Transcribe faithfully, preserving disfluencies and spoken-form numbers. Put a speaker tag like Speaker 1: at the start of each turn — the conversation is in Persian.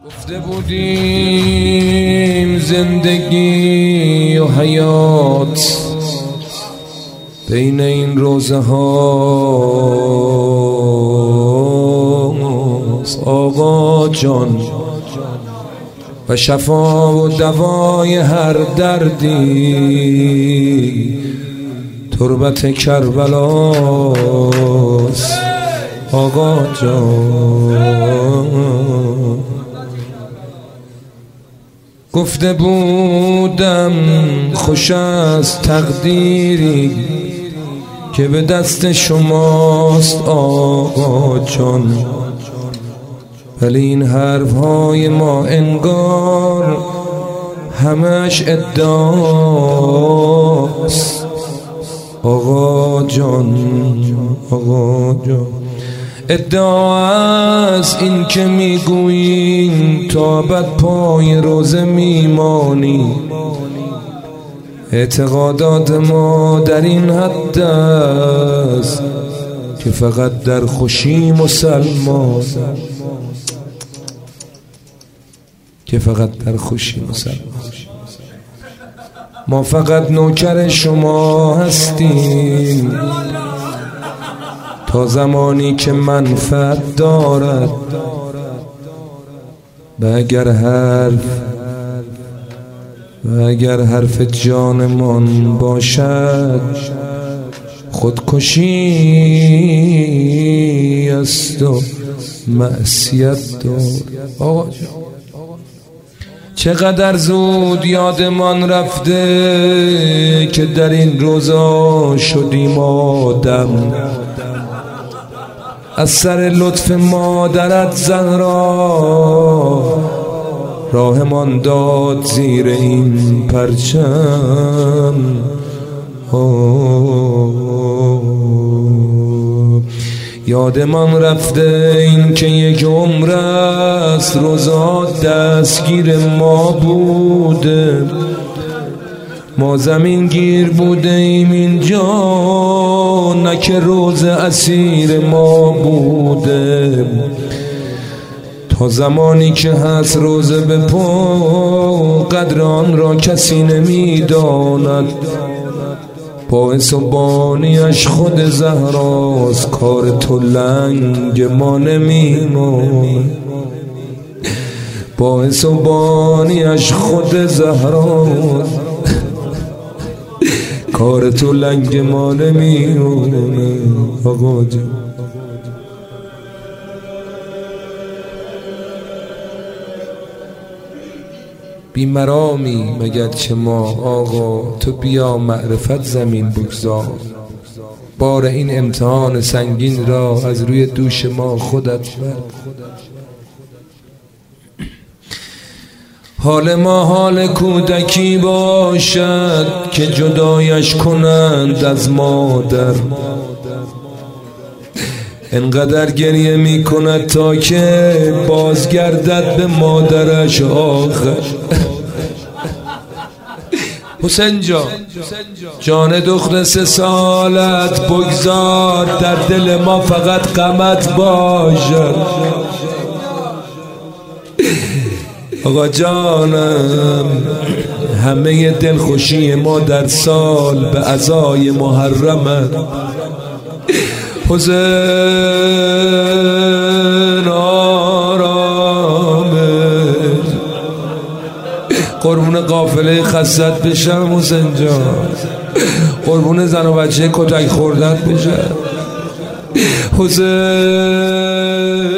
Speaker 1: گفته بودیم زندگی و حیات بین این روزه هاست آقا جان، و شفا و دوای هر دردی تربت کربلاست آقا جان. گفته بودم خوش است تقدیری که به دست شماست آقا جان، ولی این حرف های ما انگار همش ادعاست آقا جان. آقا جان ادعا است این که میگوییم تا ابد پای روزه میمانی. اعتقادات ما در این حد است که فقط در خوشی مسلمان، که فقط در خوشی مسلمان. ما فقط نوکر شما هستیم تا زمانی که منفعت دارد، و اگر حرف و اگر حرف جانمان باشد خودکشی است و معصیت دار. آقا چقدر زود یادمان رفته که در این روزا شدیم آدم. از سر لطف مادرت زهرا راهمان داد زیر این پرچم. یادمان رفته این که یک عمر است روزا دستگیر ما بوده، ما زمین گیر بوده ایم اینجا، نه که روز اسیر ما بوده. تا زمانی که هست روزه به پا قدر آن را کسی نمیداند. باعث و بانیش خود زهراست، کار تو لنگ ما نمیماند. باعث و بانیش خود زهراست، کار تو لنگ ما نمیمونه آقا جان. بیمرامی مگر چه ما آقا، تو بیا معرفت زمین بگذار. بار این امتحان سنگین را از روی دوش ما خودت بر. حال ما حال کودکی باشد که جدایش کنند از مادر. انقدر گریه می کند تا که بازگردد به مادرش آخر. حسین جان، جان دختر سه سالت بگذار، در دل ما فقط غمت باشد. آقا جانم، همه دلخوشی ما در سال به عزای محرمه. حسین آرامه، قربون قافله خستت بشم حسین جان، قربون زن و بچه کتک خوردت بشم حسین